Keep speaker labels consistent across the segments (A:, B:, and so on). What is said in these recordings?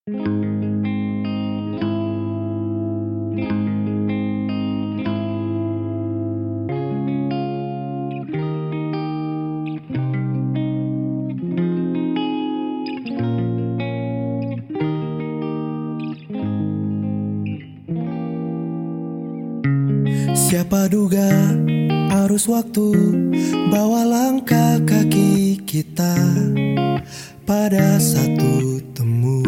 A: Siapa duga arus waktu bawa langkah kaki kita pada satu temu.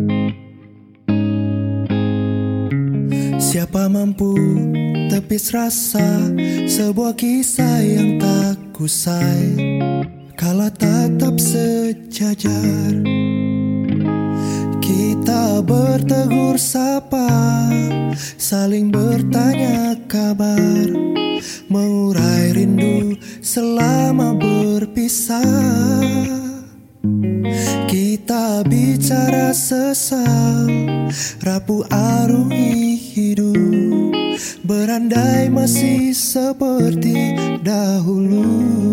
A: Siapa mampu tepis rasa sebuah kisah yang tak kusai kala tatap sejajar. Kita bertegur sapa, saling bertanya kabar, mengurai rindu selama berpisah. Kita bicara sesal, rapuh arungi hidup, berandai masih seperti dahulu.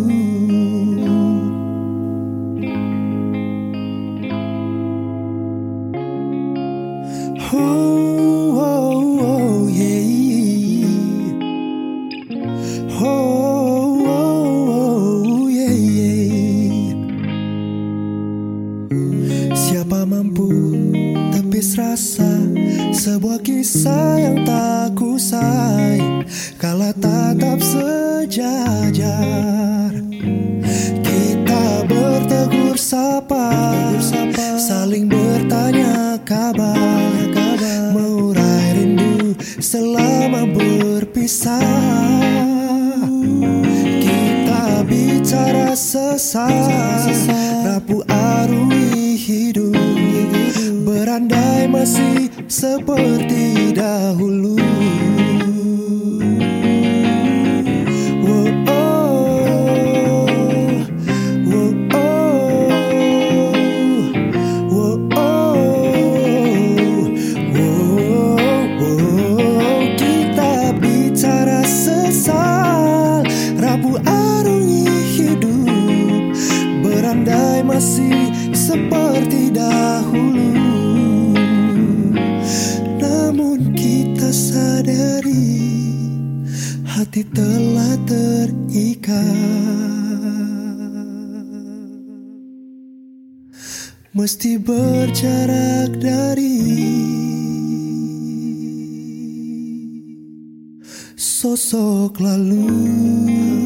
A: Oh, oh, oh, yeah. Oh, oh, oh, yeah, yeah. Siapa mampu tepis rasa sebuah kisah yang tak kusai kala tatap sejajar. Kita bertegur sapa, saling bertanya kabar, mengurai rindu selama berpisah. Kita bicara sesal, rapuh arungi hidup, berandai masih seperti dahulu. Berandai masih seperti dahulu, namun kita sadari hati telah terikat, mesti berjarak dari sosok lalu.